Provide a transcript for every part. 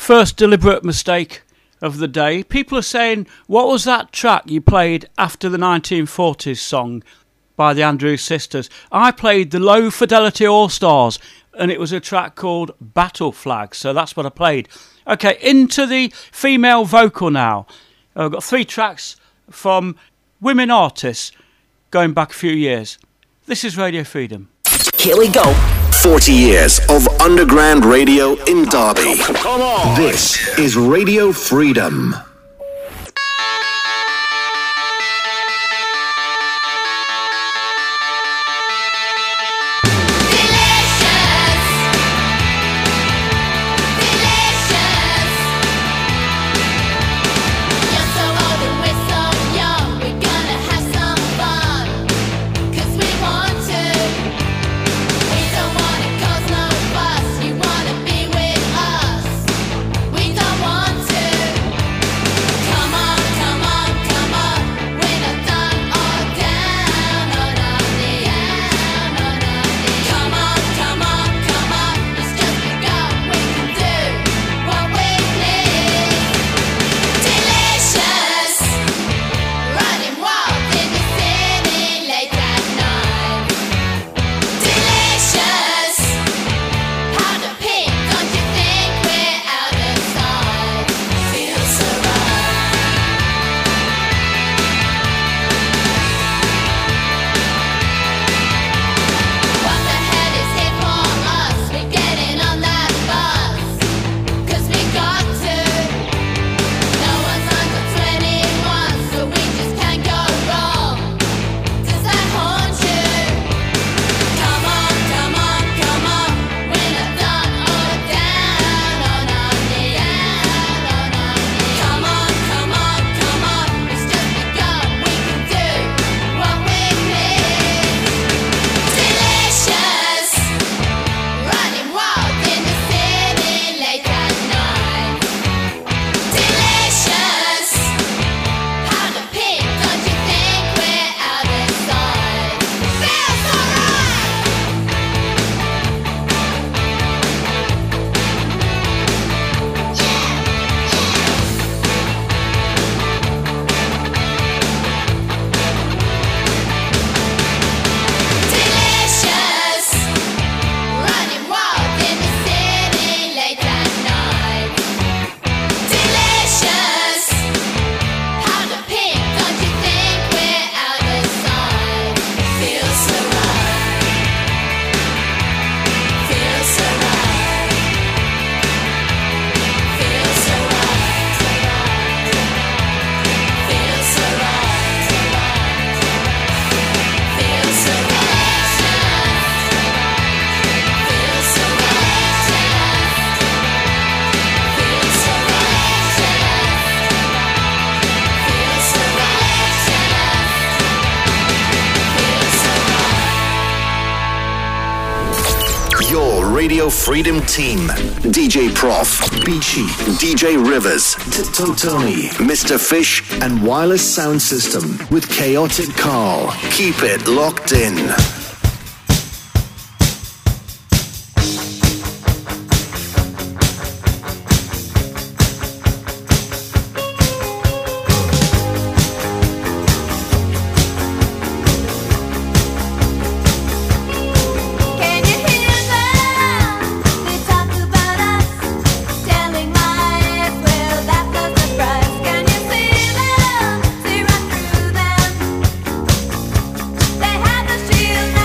first deliberate mistake of the day. People are saying, what was that track you played after the 1940s song by the Andrews Sisters? I played the Low Fidelity All-Stars, and it was a track called Battle Flag, so that's what I played. Okay, into the female vocal now. I've got 3 tracks from women artists going back a few years. This is Radio Freedom. Here we go. 40 years of underground radio in Derby. Come on. This is Radio Freedom. Radio Freedom team. DJ Prof, Beachy, DJ Rivers, Tony, Mr. Fish, and Wireless Sound System with Chaotic Carl. Keep it locked in. Shield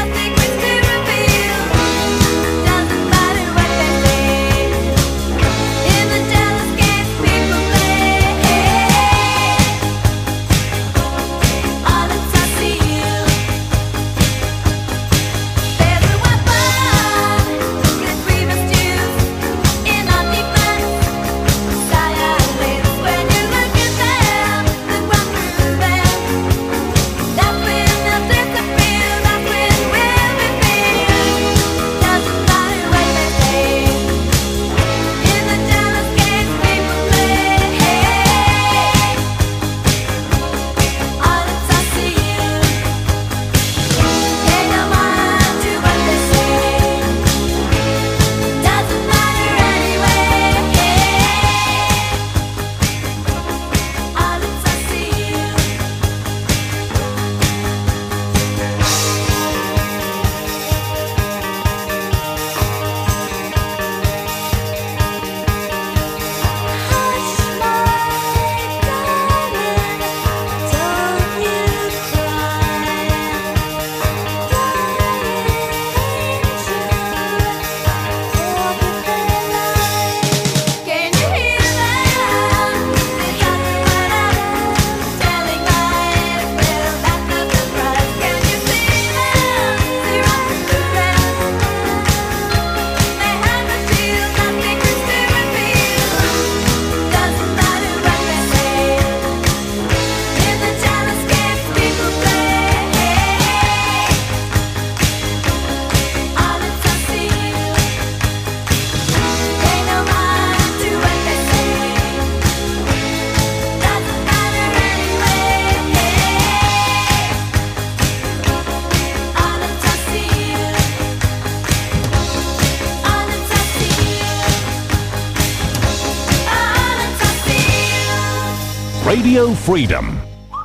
Radio Freedom.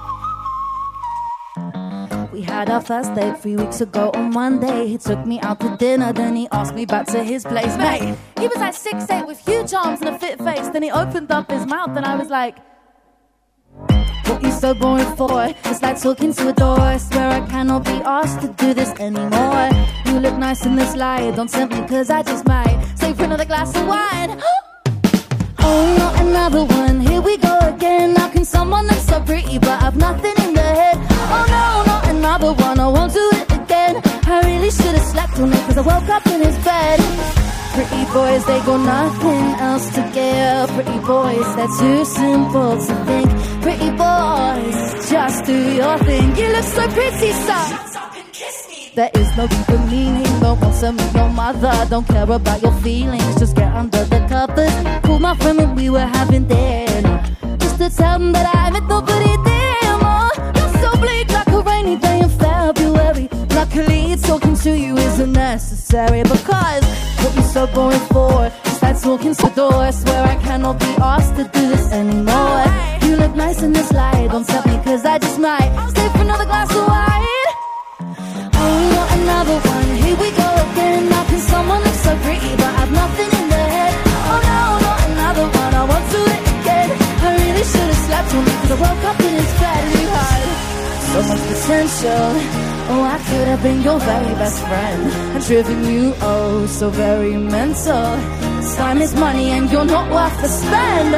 We had our first date 3 weeks ago on Monday. He took me out to dinner, then he asked me back to his place. Mate, he was like 6'8" with huge arms and a fit face. Then he opened up his mouth and I was like, what you so boring for? It's like talking to a door. I swear I cannot be asked to do this anymore. You look nice in this light. Don't tempt me cause I just might stay for another glass of wine. Oh, not another one. Here we go again. How can someone look so pretty but have nothing in their head? Oh no, not another one. I won't do it again. I really should have slept on it cause I woke up in his bed. Pretty boys, they got nothing else to give. Pretty boys, they're too simple to think. Pretty boys, just do your thing. You look so pretty, son. There is no deeper meaning. Don't want to meet your mother. Don't care about your feelings. Just get under the covers. Called my friend when we were having dinner, just to tell them that I met nobody there. Oh, you're so bleak like a rainy day in February. Luckily, talking to you isn't necessary because what you so boring for? Just like talking to the door. I swear I cannot be asked to do this anymore. You look nice in this light. Don't tell me cause I just might stay for another glass of wine. Oh, not another one. Here we go again. How can someone look so pretty but have nothing in their head? Oh no, not another one. I won't do it again. I really should have slept on it cause I woke up in his bed and you had so much potential. Oh, I could have been your very best friend and driven you oh so very mental. Time is money and you're not worth the spend.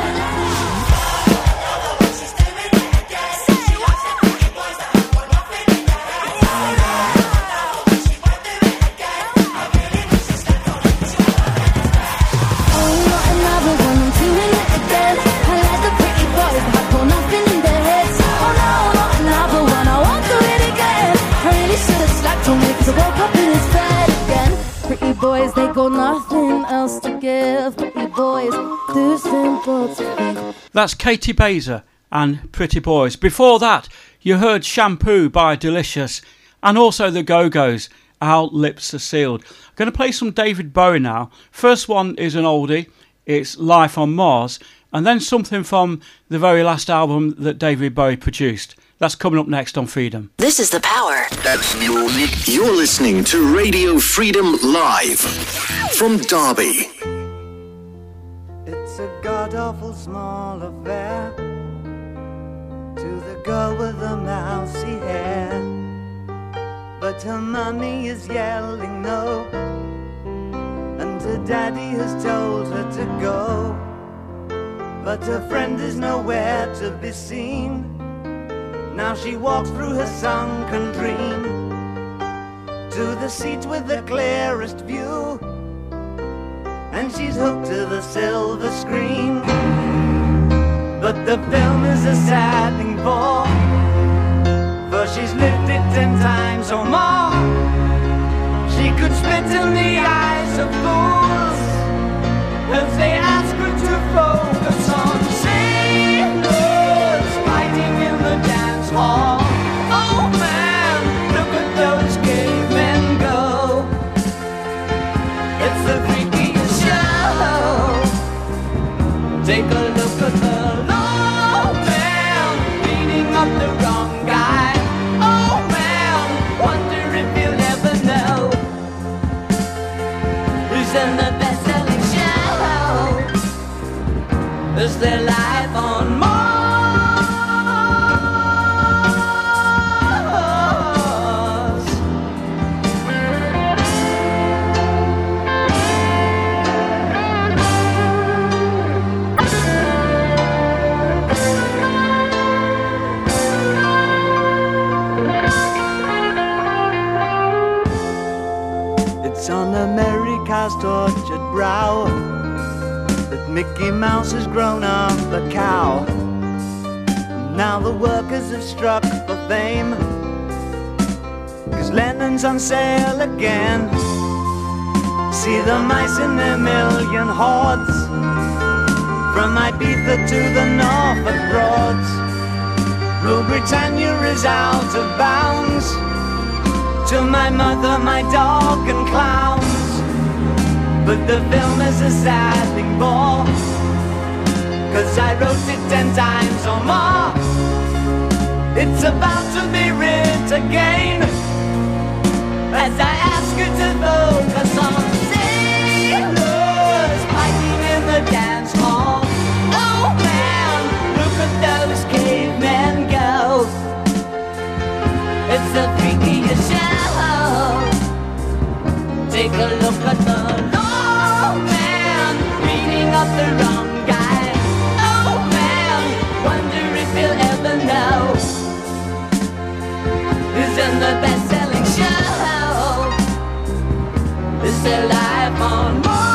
Boys, they got nothing else to give. Pretty boys, too simple to think. That's Katie Baser and Pretty Boys. Before that, you heard Shampoo by Delicious and also the Go-Go's, Our Lips Are Sealed. I'm going to play some David Bowie now. First one is an oldie. It's Life on Mars. And then something from the very last album that David Bowie produced. That's coming up next on Freedom. This is The Power. That's music. You're listening to Radio Freedom Live from Derby. It's a god-awful small affair to the girl with the mousy hair, but her mummy is yelling no, and her daddy has told her to go, but her friend is nowhere to be seen. Now she walks through her sunken dream to the seat with the clearest view, and she's hooked to the silver screen. But the film is a sad thing for she's lived it 10 times or more. She could spit in the eyes of fools if they ask her to focus on sailors fighting in the dance hall. Oh man, look at those cavemen go. It's the freakiest show. Take a look at the low man beating up the wrong guy. Oh man, wonder if you'll ever know who's in the best-selling show. Is there life on Mars? It's on America's tortured brow that Mickey Mouse has grown up a cow. Now the workers have struck for fame, 'cause Lennon's on sale again. See the mice in their million hordes, from Ibiza to the Norfolk Broads. Rule Britannia is out of bounds, to my mother, my dog and clowns. But the film is a sad thing more, 'cause I wrote it 10 times or more. It's about to be writ again, as I ask you to focus on sailors fighting in the dance hall. Oh man, look at those cavemen go. It's the freakiest show. Take a look at the law man beating up the wrong guy. Oh man, wonder if he'll ever know who's in the best-selling show. Is there life on Mars?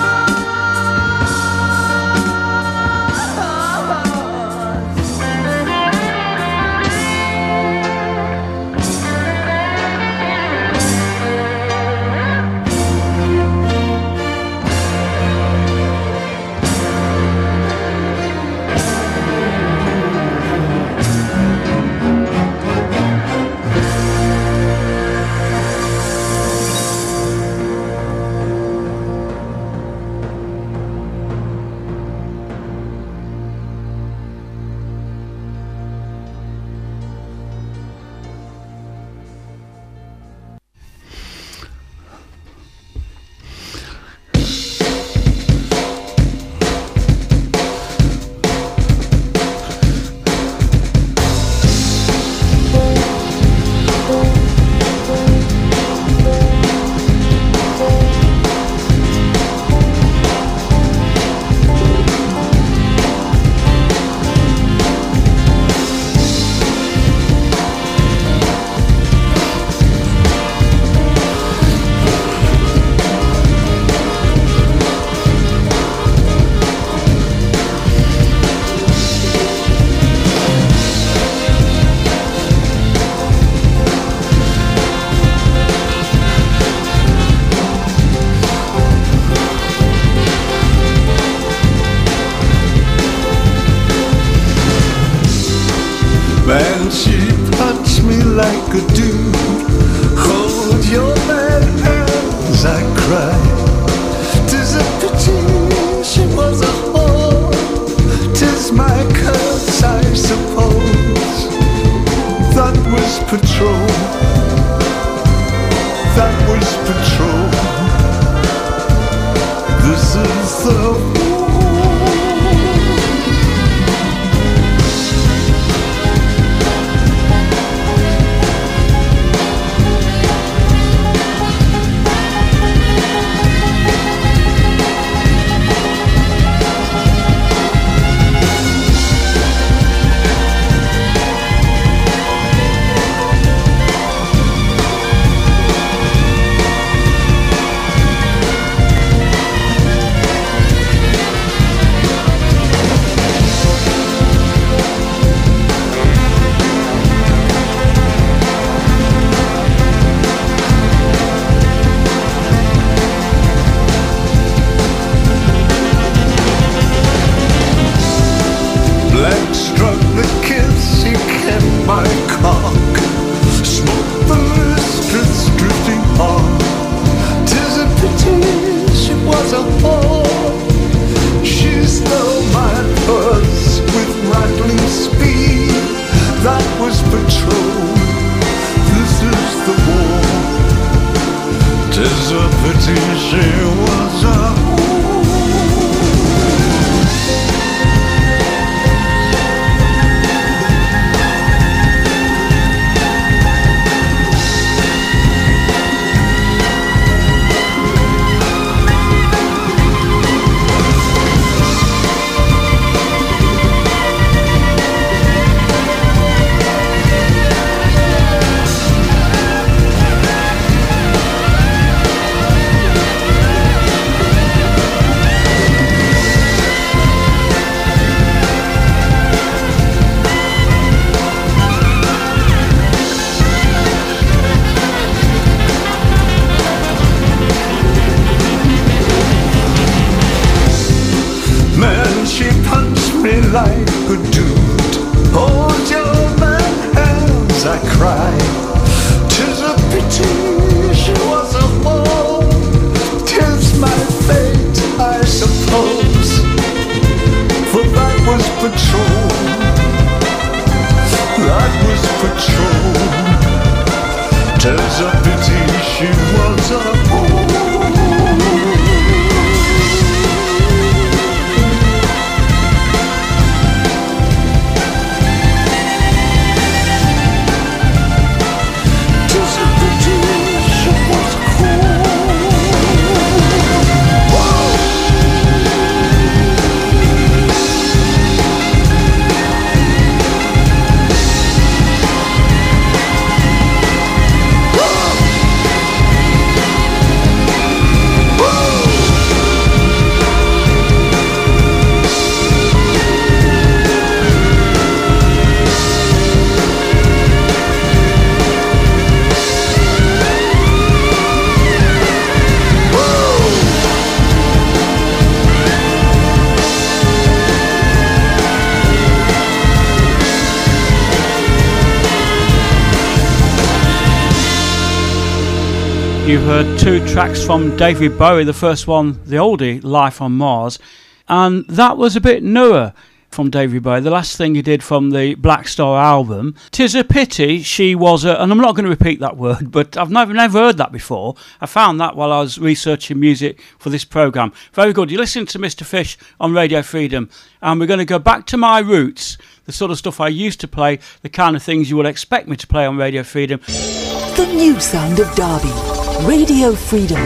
Man, she punched me like a dude. Hold your bad hands, I cried. 'Tis a pity she was a whore. 'Tis my curse, I suppose. That was patrol. That was patrol. This is the was patrol. That was patrol. 'Tis a pity she was a fool. You heard two tracks from David Bowie, the first one, the oldie, Life on Mars, and that was a bit newer from David Bowie, the last thing he did from the Black Star album. 'Tis a pity she was a, and I'm not going to repeat that word, but I've never heard that before. I found that while I was researching music for this programme. Very good. You're listening to Mr. Fish on Radio Freedom, and we're going to go back to my roots, the sort of stuff I used to play, the kind of things you would expect me to play on Radio Freedom. The new sound of Derby. Radio Freedom.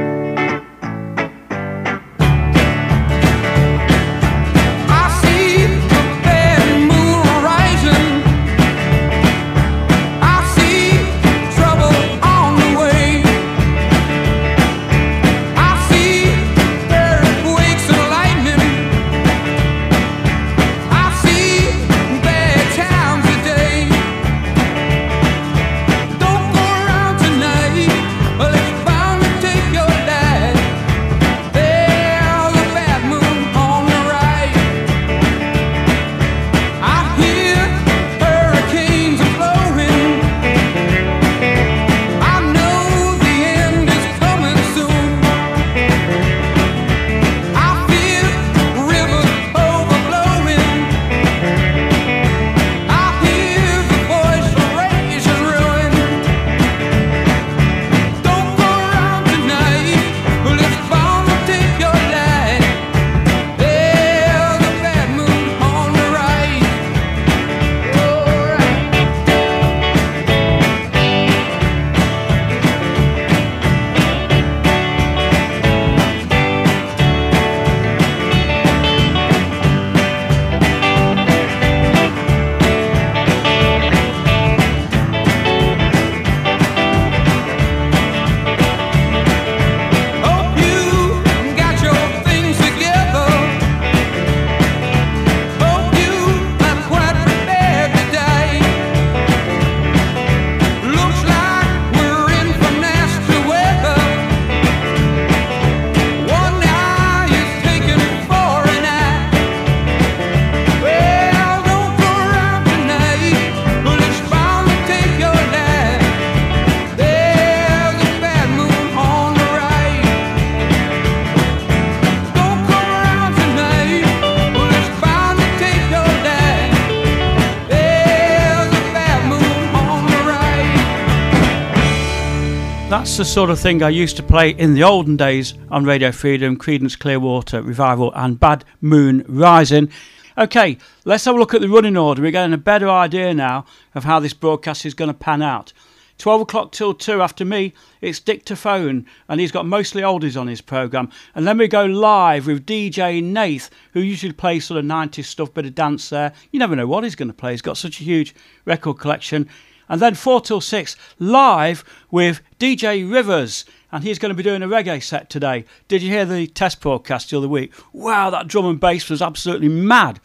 That's the sort of thing I used to play in the olden days on Radio Freedom, Creedence Clearwater Revival and Bad Moon Rising. OK, let's have a look at the running order. We're getting a better idea now of how this broadcast is going to pan out. 12 o'clock till 2 after me, it's Dictaphone, and he's got mostly oldies on his programme. And then we go live with DJ Nath, who usually plays sort of 90s stuff, bit of dance there. You never know what he's going to play. He's got such a huge record collection. And then 4 till 6, live with DJ Rivers, and he's going to be doing a reggae set today. Did you hear the test broadcast the other week? Wow, that drum and bass was absolutely mad.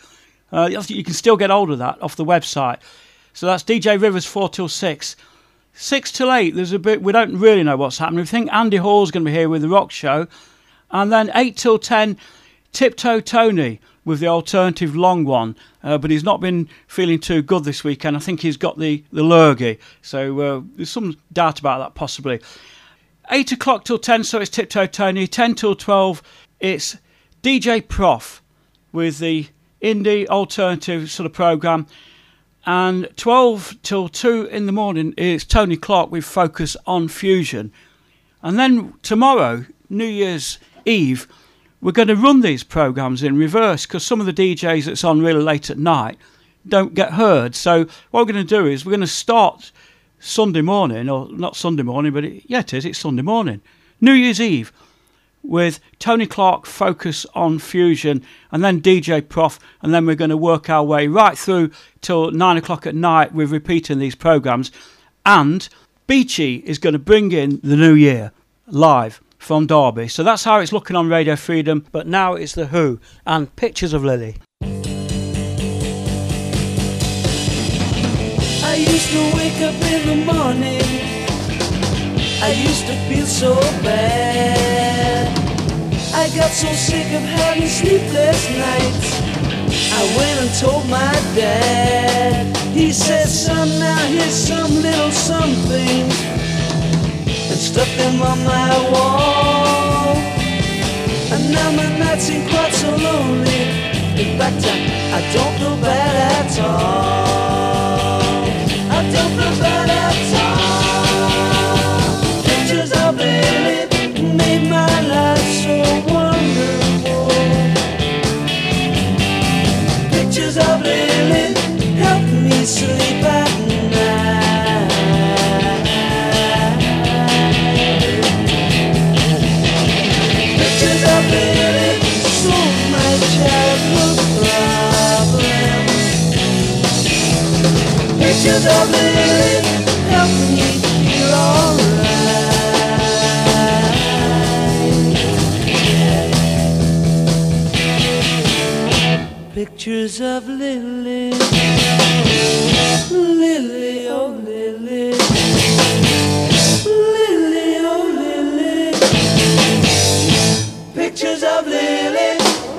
You can still get hold of that off the website. So that's DJ Rivers 4 till 6. 6 till 8, there's a bit, we don't really know what's happening. We think Andy Hall's going to be here with the rock show. And then 8 till 10, Tiptoe Tony with the alternative long one. But he's not been feeling too good this weekend. I think he's got the lurgy. So there's some doubt about that possibly. 8 o'clock till 10, so it's Tiptoe Tony. 10 till 12, it's DJ Prof with the indie alternative sort of programme. And 12 till 2 in the morning is Tony Clark with Focus on Fusion. And then tomorrow, New Year's Eve, we're going to run these programmes in reverse because some of the DJs that's on really late at night don't get heard. So what we're going to do is we're going to start Sunday morning, or not Sunday morning, but it's Sunday morning, New Year's Eve, with Tony Clark, Focus on Fusion, and then DJ Prof, and then we're going to work our way right through till 9 o'clock at night with repeating these programmes. And Beachy is going to bring in the new year live from Derby. So that's how it's looking on Radio Freedom, but now it's The Who and Pictures of Lily. I used to wake up in the morning, I used to feel so bad. I got so sick of having sleepless nights, I went and told my dad. He said, son, now here's some little something, and stuck them on my wall. And now my nights ain't quite so lonely, in fact I don't feel bad at all. I don't feel bad at all. Pictures of Lily made my life so wonderful. Pictures of Lily helped me sleep at night. Pictures of Lily solved my childhood problems. Pictures of Lily helped me feel alright. Pictures of Lily, Lily, oh Lily, Lily, oh Lily. Pictures of Lily.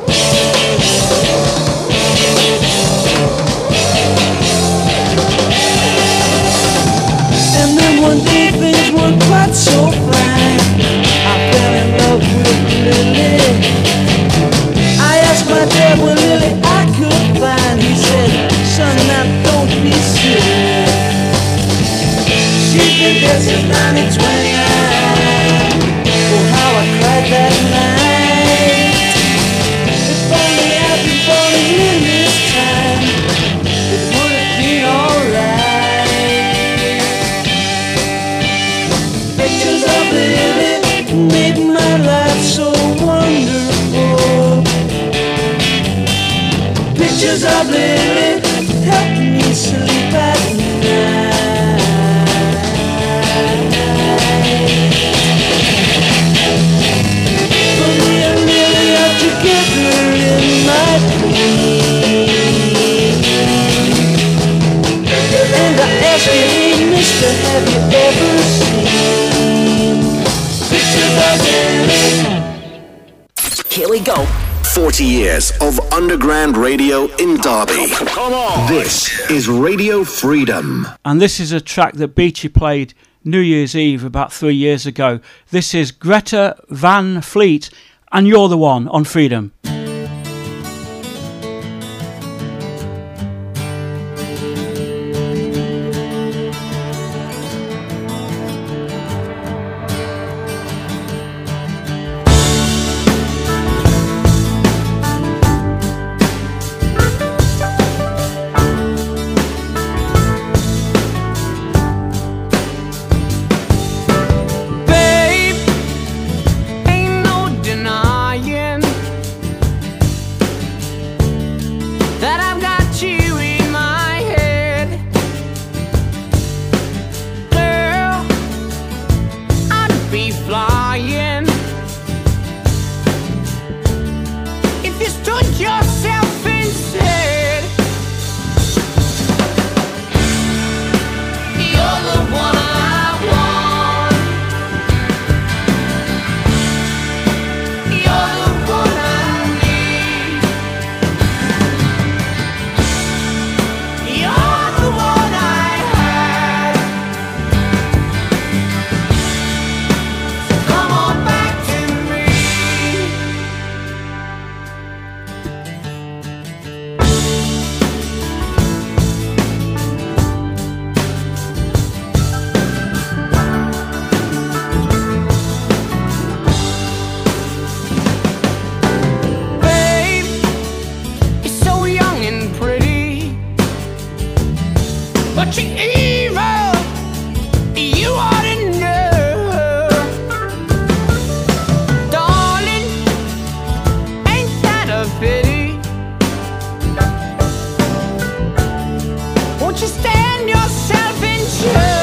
And then one day things weren't quite so fine, I fell in love with Lily. I asked my dad what Lily I could find. He said, son, now don't be silly, she's been dead since 1929. Oh, how I cried that night. If only I'd been born in Lily's time, it would have been alright. Pictures of Lily made my life so wonderful. Pictures of Lily helped me sleep at night. For me and Lily are together in my dream. And I ask you, hey mister, have you ever seen pictures of Lily? Here we go. 40 years of underground radio in Derby. Come on! This is Radio Freedom. And this is a track that Beachy played New Year's Eve about 3 years ago. This is Greta Van Fleet, and You're the One on Freedom. such evil, you ought to know. Darling, ain't that a pity? Won't you stand yourself in show?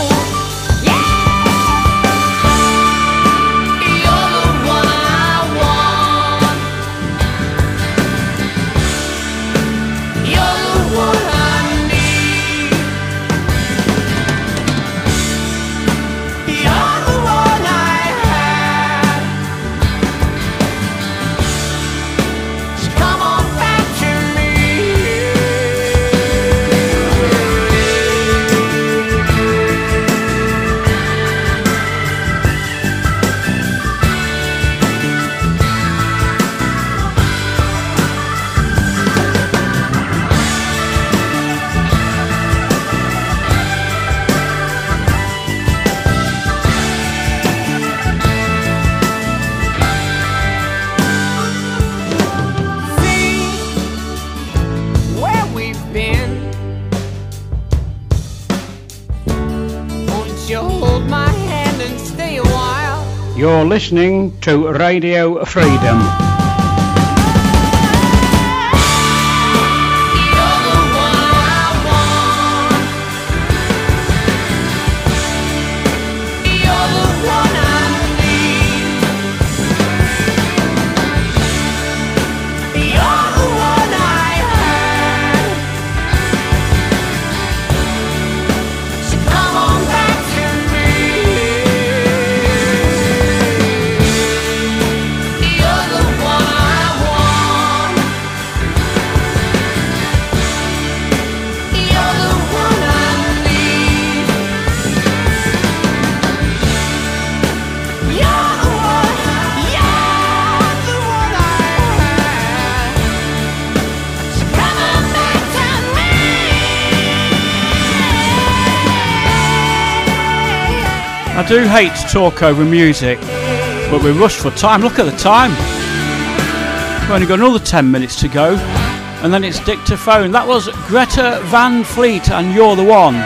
You're listening to Radio Freedom. I do hate to talk over music, but we're rushed for time. Look at the time. We've only got another 10 minutes to go, and then it's dictaphone. That was Greta Van Fleet and You're the One.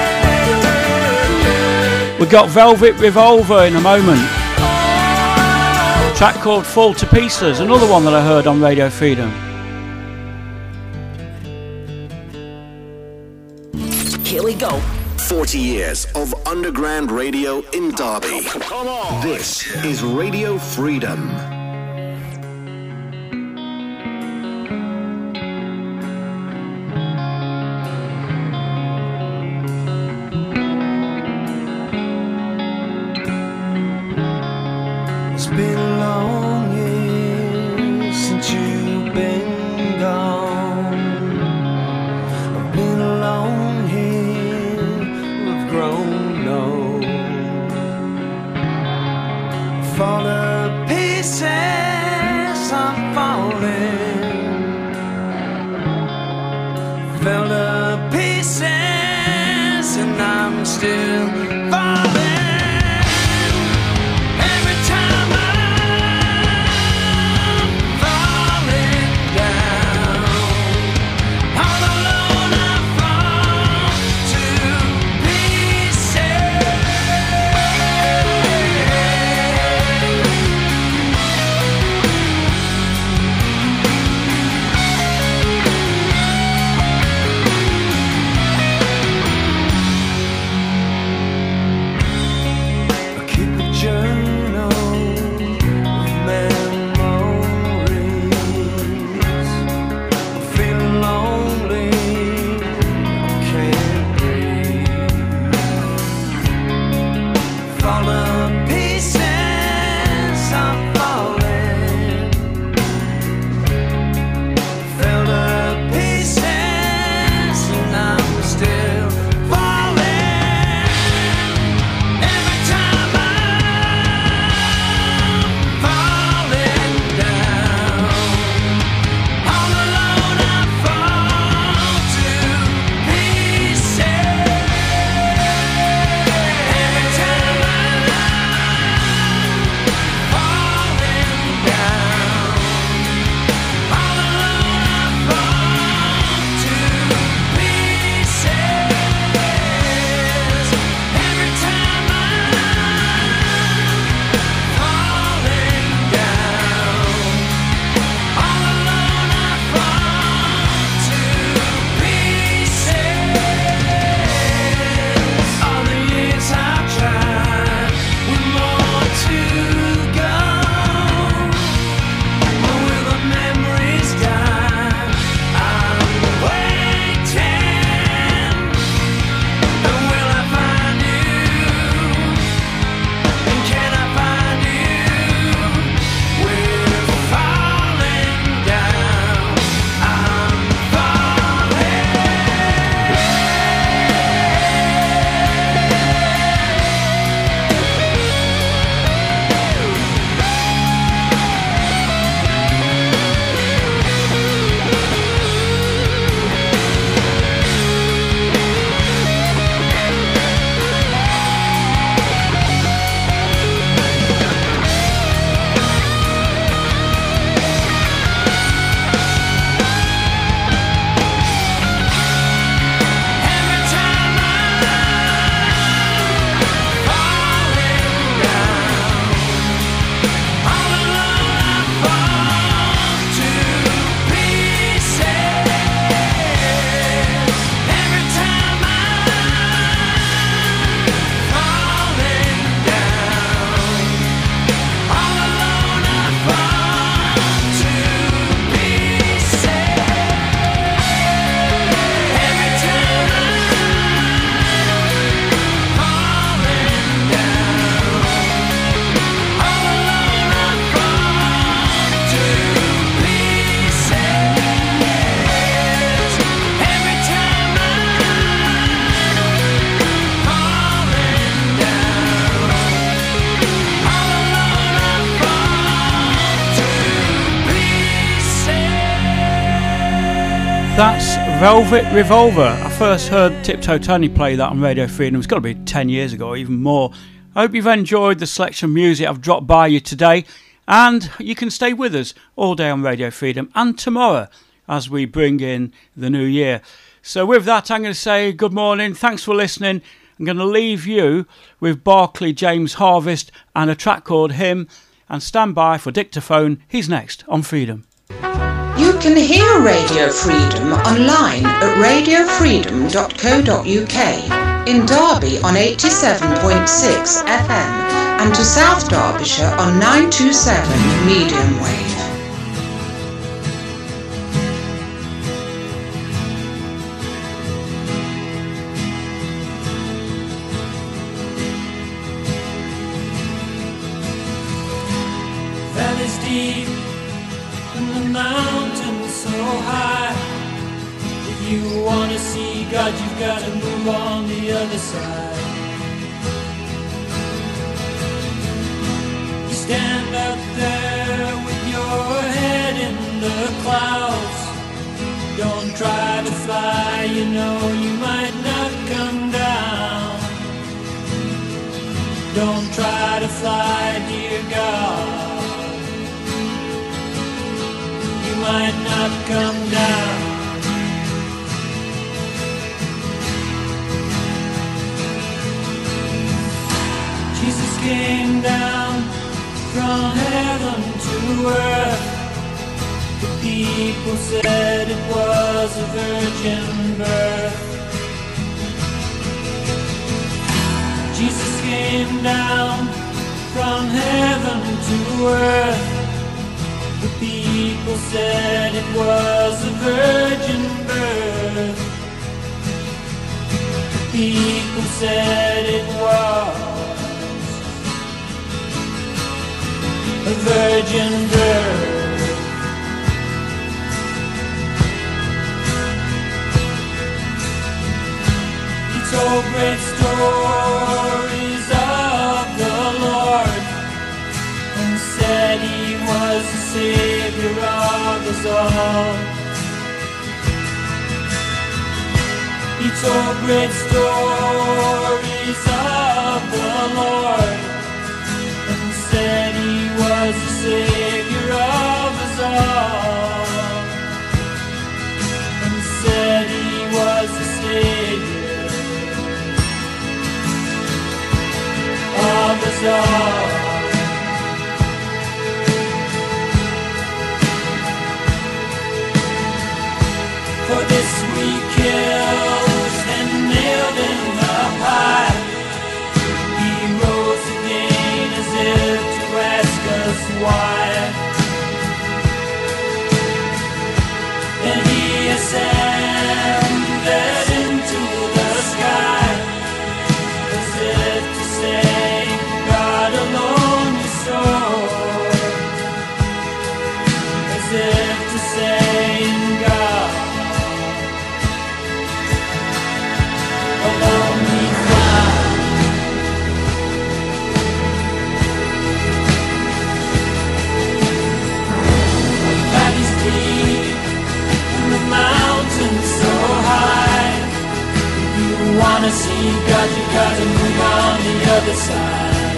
We've got Velvet Revolver in a moment. A track called Fall to Pieces, another one that I heard on Radio Freedom. Here we go. 40 years of underground radio in Derby. Come on. This is Radio Freedom. It's been a long year since you've been gone. I've been alone here, we've grown old. Fall to pieces, I'm falling. Fell to pieces, and I'm still falling. That's Velvet Revolver. I first heard Tiptoe Tony play that on Radio Freedom. It's got to be 10 years ago, or even more. I hope you've enjoyed the selection of music I've dropped by you today, and you can stay with us all day on Radio Freedom and tomorrow as we bring in the new year. So with that, I'm going to say good morning. Thanks for listening. I'm going to leave you with Barclay James Harvest and a track called Hymn, and stand by for Dictaphone. He's next on Freedom. You can hear Radio Freedom online at radiofreedom.co.uk, in Derby on 87.6 FM and to South Derbyshire on 927 medium wave. Valleys deep and the mountains so high. If you want to see God, you've got to move on the other side. You stand up there with your head in the clouds. Don't try to fly, you know you might not come down. Don't try to fly, dear God. You might not come down. Jesus came down from heaven to earth. The people said it was a virgin birth. Jesus came down from heaven to earth. The people said it was a virgin birth. The people said it was a virgin birth. He told great stories of the Lord and said he was the Savior of us all. He told great stories of the Lord and said he was the Savior of us all. And said he was the Savior of us all. For this we killed and nailed in the pile. He rose again as if to ask us why. And he ascended into the sky as if to say, God alone is sure. As if to say, God alone we fly. Valleys deep and the mountains so high. If you wanna see God, you gotta move on the other side.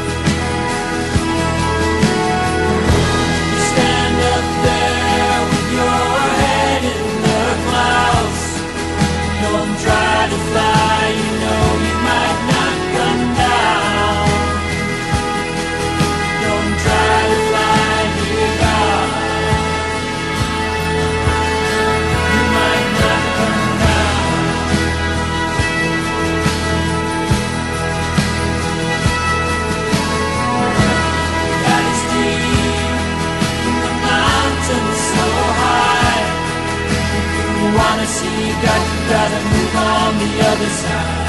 You stand up there with your head in the clouds. Don't try to fly, you know you might not come down. Don't try to fly, dear God. You might not come down. Valleys deep and the mountains so high. If you wanna see God, you gotta move on the other side.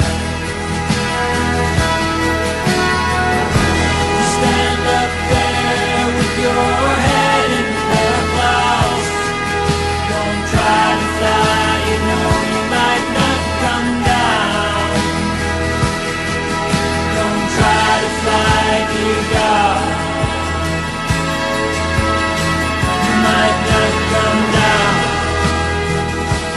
You stand up there with your head in the clouds. Don't try to fly, you know you might not come down. Don't try to fly, dear God. You might not come down.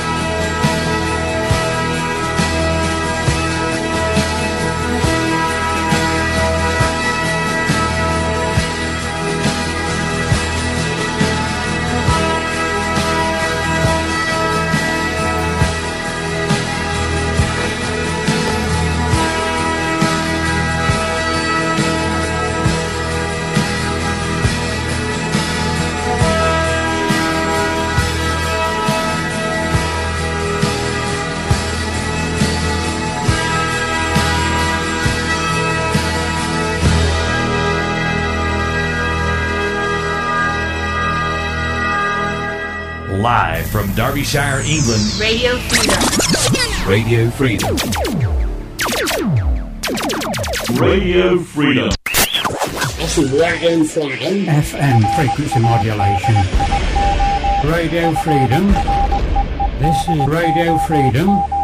Live from Derbyshire, England. Radio Freedom. Radio Freedom. Radio Freedom. This is Radio Freedom. FM frequency modulation. Radio Freedom. This is Radio Freedom.